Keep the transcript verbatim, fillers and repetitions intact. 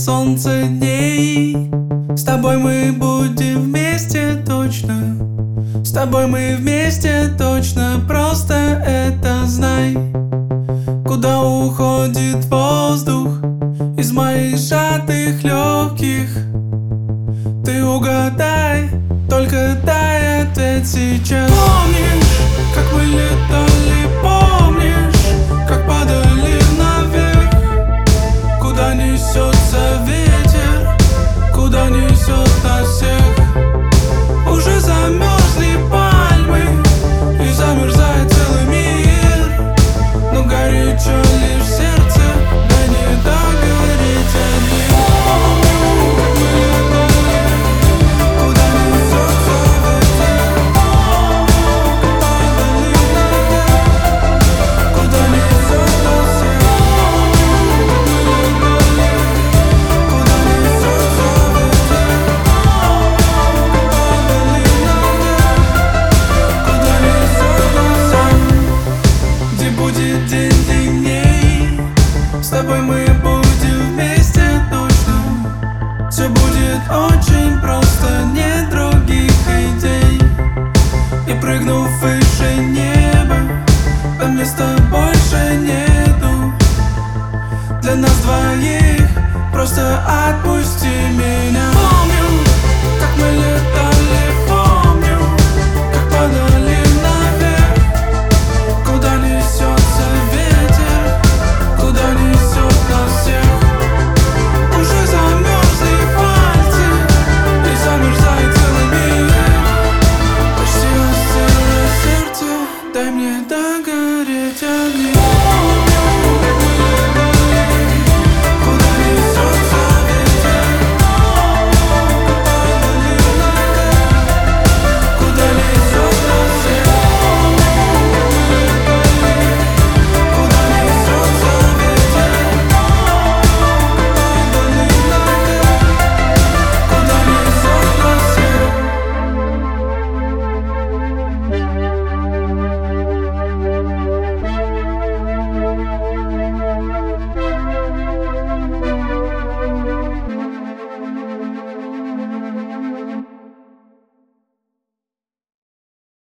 солнца дней. С тобой мы будем вместе точно. С тобой мы вместе точно, просто это знай. Куда уходит воздух из моих сжатых легких? Ты угадай, только дай ответ сейчас. Помнишь, как мы летали, помнишь, как падали наверх? Куда несется ветер, куда несет нас всех? Уже замерзли пальмы и замерзает целый мир, но горячо лишь в сердце, да не догореть одним. День длинней, с тобой мы будем вместе точно. Все будет очень просто, нет других идей. И прыгнув выше неба, там места больше нету. Для нас двоих просто отпусти.